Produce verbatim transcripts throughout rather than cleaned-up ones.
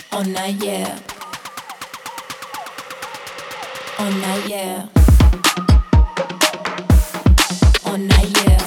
all night, yeah. All night, yeah. All night, yeah.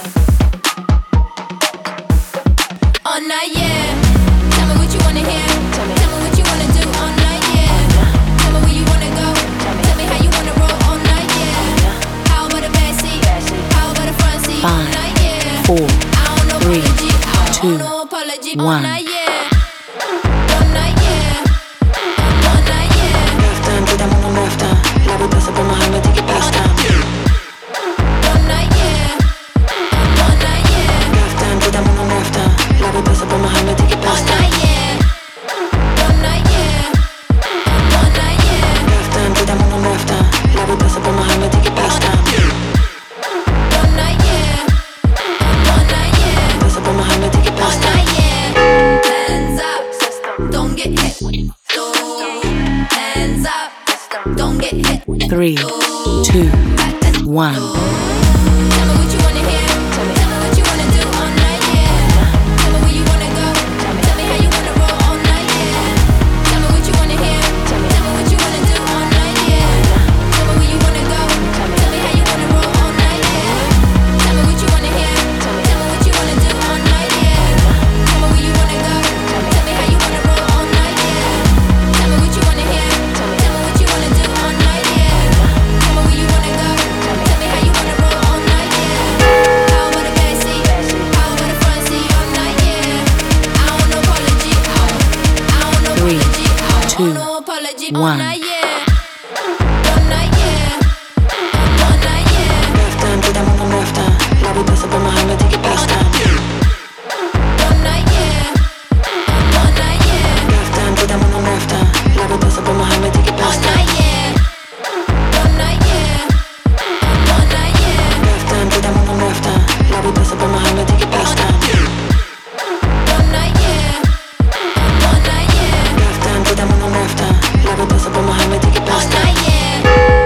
All night, yeah. Tell me what you wanna hear. Tell me, tell me what you wanna do. All night, yeah. Tell me where you wanna go. Tell me, tell me how you wanna roll. All night, yeah. How about a backseat? How about a front seat? All night, yeah. Four, I don't know three, apology. I two, don't know apology. one. All night, yeah. All night, yeah. All night, yeah. Left hand to them on the left hand. Love it, that's up on my hand, take it past time. All night, yeah. All night, yeah. Left hand to them on the left hand. Love it, that's up on my hand, take it All past time. night, yeah. All night, yeah. All night, yeah. Left hand to them on the left hand. Love it, that's up on my hand, take it past time. All night, yeah. All night, yeah. That's up on my hand, take it All past time. night, yeah. Hands up, don't get hit. So, hands up, don't get hit. Three, two, one. Tell me what you wanna hear. Tell me, tell me what you wanna do. All night, yeah. Tell me where you wanna go. Tell me, tell me how you wanna roll. All night, yeah. Tell me what you wanna hear. Tell me, tell me what you wanna do. All night, yeah. Tell me where you wanna go. Tell me, tell me how you wanna roll. All night, yeah. Tell me what you wanna hear. Tell me, tell me what you wanna do. All night, yeah. Tell me where you wanna go. Tell me, tell me how you wanna roll. All night, yeah. Tell me what you wanna hear. Tell me, tell me what you wanna do. All night, yeah. Tell me where you wanna go. Tell me, tell me how you wanna roll. All night, yeah. How about a backseat? How about a front seat? All night, yeah. I don't know apology. I don't know Three, apology. I two, don't know apology. All one. night, yeah. All night, yeah. All night, yeah. Left hand to them on the left hand. Love it, that's up on my hand, take it past time. All night, yeah. All night, yeah. Left hand to them on the left hand. Love it, that's up on my hand, take it All past time. night, yeah. All night, yeah. All night, yeah. Left hand to them on the left hand. Love it, that's up on my hand, take it past time. All night, yeah. All night, yeah. Left hand to them on the left hand. Love it, that's up on my hand, take it All past time. night, yeah.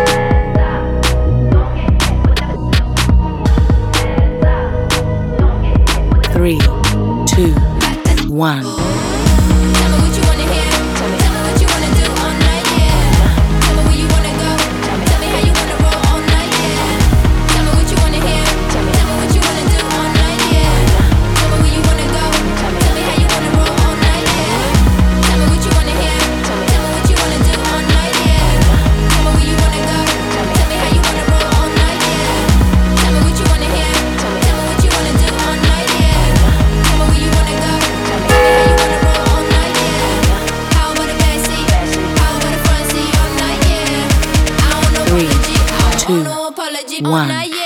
Three, two, one. Tell me what you wanna hear. Tell me, tell me what you wanna do. All night, yeah. Tell me where you wanna go. Tell me, tell me how you wanna roll. All night, yeah. Tell me what you wanna hear. Tell me, tell me what you wanna do. All night, yeah. Tell me where you wanna go. Tell me, tell me how you wanna roll. All night, yeah. Tell me what you wanna hear. Tell me, tell me what you wanna do. All night, yeah. Tell me where you wanna go. Tell me, tell me how you wanna roll. All night, yeah. Tell me what you wanna hear. Tell me, tell me what you wanna do. All night, yeah. Tell me where you wanna go. Tell me, tell me how you wanna roll. All night, yeah. How about a backseat? How about a front seat? All night, yeah. I don't know Three, apology. I two, don't know apology. All one. night, yeah.